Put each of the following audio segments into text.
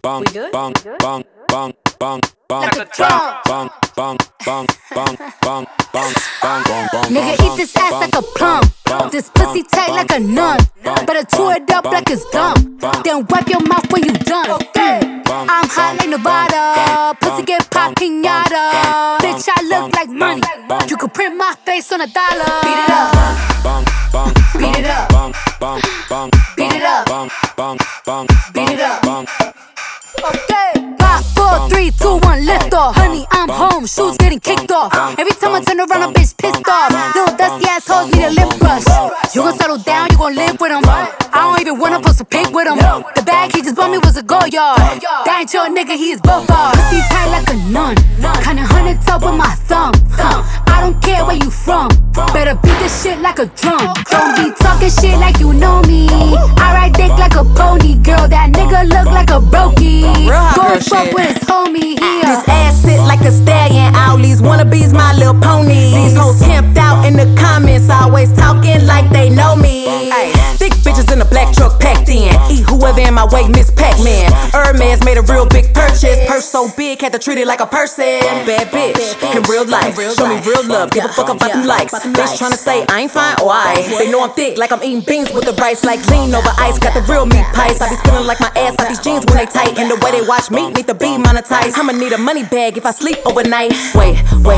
bang, good? bang, We good? bang, bang, bang, bang, Like a drum. bang, bang, bang, bang, bang, bang, bang, bang, bang. Nigga, eat this ass like a plum. This pussy tight like a nun. Better chew it up like it's gum. Then wipe your mouth when you done. I'm hot like Nevada. Pussy get pop pinata. Bitch, I look like money. You could print my face on $1. Beat it up. Bang, bang, Beat it up. bang, bang, bang, Beat it up. bang, bang, bang, Beat it up. bang. Okay. 5, 4, 3, 2, 1, lift off. Honey, I'm home. Shoes getting kicked off. Every time I turn around, a bitch pissed off. Little dusty assholes need a lip brush. You gon' settle down, you gon' live with them. I don't even wanna post a pic with him. The bag he just bought me was a go yard. That ain't your nigga, he is both ours. Pussy tight like a nun. Kinda hunted up with my thumb. I don't care where you from. Better beat this shit like a drum. Don't be talking shit like you know me. I ride dick like a pony. Girl, that nigga look like a brokey. Go fuck with his homie here. This ass sit like a stallion. All these wannabes, my little pony. These hoes camped out in the comments, always talking like they know me. Thick bitches in a black truck packed in. Eat whoever in my way, Miss Pac-Man. Hermes made a real big purchase. Purse so big, had to treat it like a person. Bad bitch in real life. Show me real love, give a fuck about them likes. Bitch tryna say I ain't fine, oh I. They know I'm thick, like I'm eating beans with the rice. Like lean over ice, got the real meat pies. I be spilling like my ass out these jeans when they tight. And the way they watch me need to be monetized. I'ma need a money bag if I sleep overnight. Wait.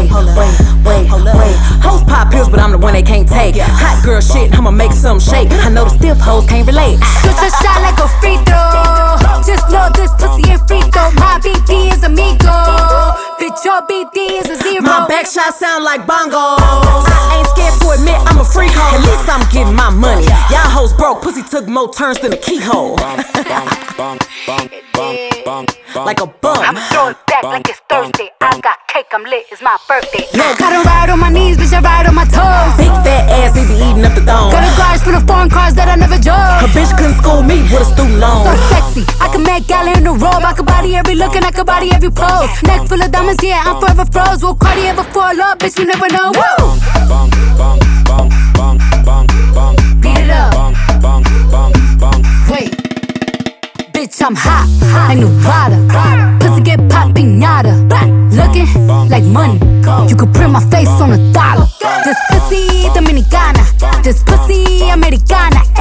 Hoes pop pills, but I'm the one they can't take. Hot girl shit, I'ma make some shake. I know the stiff hoes can't relate. Shoot your shot like a free throw. Just know this pussy ain't free throw. My BD is amigo. Bitch, your BD is a zero. My back shot sound like bongos. I ain't scared to admit I'm a freak hoe. At least I'm getting my money. Y'all hoes broke, pussy took more turns than a keyhole. Like a bum. I'm throwing back like it's Thursday. I got cake, I'm lit, it's my birthday. I don't ride on my knees, bitch, I ride on my toes. Big fat ass, they be eating up the dome. Got a garage full of foreign cars that I never drove. A bitch couldn't school me with a student loan. So sexy, I can make gala in the robe. I can body every look and I can body every pose. Neck full of diamonds, yeah, I'm forever froze. Will Cartier ever fall up, bitch, you never know. Woo! Beat it up. Wait. Bitch, I'm hot, like Nevada. Pussy get pop pinata. Looking like money. You could print my face on $1. This pussy Dominicana. This pussy Americana.